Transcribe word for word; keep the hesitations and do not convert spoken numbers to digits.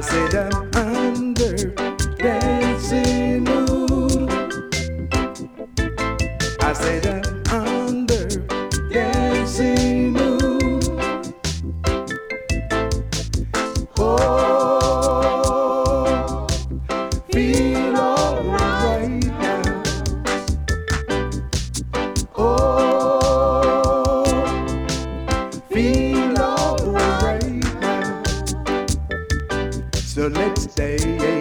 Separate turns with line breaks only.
said I'm under dancing mood. I said I'm under dancing mood. Oh, feel alright now. Oh, feel alright now. So let's stay.